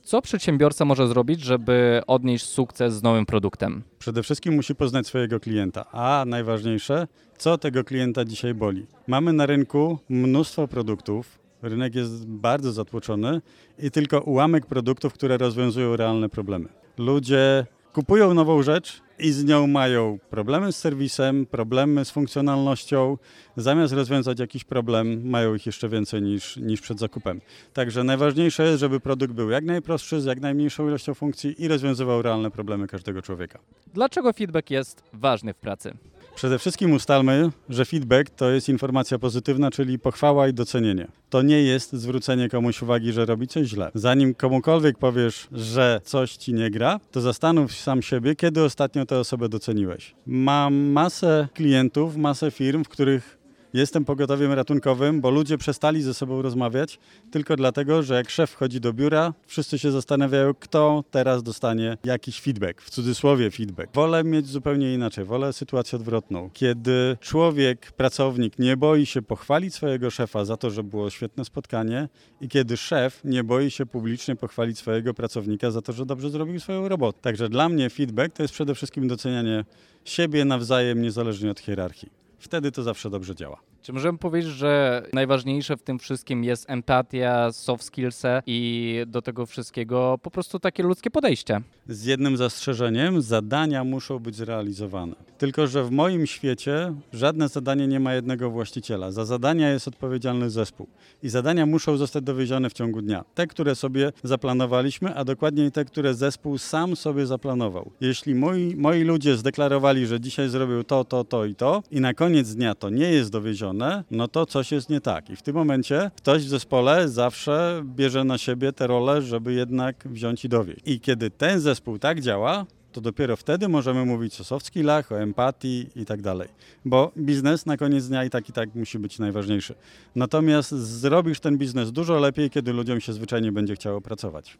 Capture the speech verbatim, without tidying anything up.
Co przedsiębiorca może zrobić, żeby odnieść sukces z nowym produktem? Przede wszystkim musi poznać swojego klienta, a najważniejsze, co tego klienta dzisiaj boli. Mamy na rynku mnóstwo produktów, rynek jest bardzo zatłoczony i tylko ułamek produktów, które rozwiązują realne problemy. Ludzie kupują nową rzecz i z nią mają problemy z serwisem, problemy z funkcjonalnością. Zamiast rozwiązać jakiś problem, mają ich jeszcze więcej niż, niż przed zakupem. Także najważniejsze jest, żeby produkt był jak najprostszy, z jak najmniejszą ilością funkcji i rozwiązywał realne problemy każdego człowieka. Dlaczego feedback jest ważny w pracy? Przede wszystkim ustalmy, że feedback to jest informacja pozytywna, czyli pochwała i docenienie. To nie jest zwrócenie komuś uwagi, że robi coś źle. Zanim komukolwiek powiesz, że coś ci nie gra, to zastanów sam siebie, kiedy ostatnio tę osobę doceniłeś. Mam masę klientów, masę firm, w których jestem pogotowiem ratunkowym, bo ludzie przestali ze sobą rozmawiać tylko dlatego, że jak szef wchodzi do biura, wszyscy się zastanawiają, kto teraz dostanie jakiś feedback, w cudzysłowie feedback. Wolę mieć zupełnie inaczej, wolę sytuację odwrotną. Kiedy człowiek, pracownik nie boi się pochwalić swojego szefa za to, że było świetne spotkanie i kiedy szef nie boi się publicznie pochwalić swojego pracownika za to, że dobrze zrobił swoją robotę. Także dla mnie feedback to jest przede wszystkim docenianie siebie nawzajem, niezależnie od hierarchii. Wtedy to zawsze dobrze działa. Czy możemy powiedzieć, że najważniejsze w tym wszystkim jest empatia, soft skillsy i do tego wszystkiego po prostu takie ludzkie podejście? Z jednym zastrzeżeniem, zadania muszą być zrealizowane. Tylko że w moim świecie żadne zadanie nie ma jednego właściciela. Za zadania jest odpowiedzialny zespół. I zadania muszą zostać dowiezione w ciągu dnia. Te, które sobie zaplanowaliśmy, a dokładniej te, które zespół sam sobie zaplanował. Jeśli moi, moi ludzie zdeklarowali, że dzisiaj zrobią to, to, to i to i na koniec dnia to nie jest dowiezione, no to coś jest nie tak. I w tym momencie ktoś w zespole zawsze bierze na siebie tę rolę, żeby jednak wziąć i dowieść. I kiedy ten zespół tak działa, to dopiero wtedy możemy mówić o soft skillach, o empatii i tak dalej. Bo biznes na koniec dnia i tak i tak musi być najważniejszy. Natomiast zrobisz ten biznes dużo lepiej, kiedy ludziom się zwyczajnie będzie chciało pracować.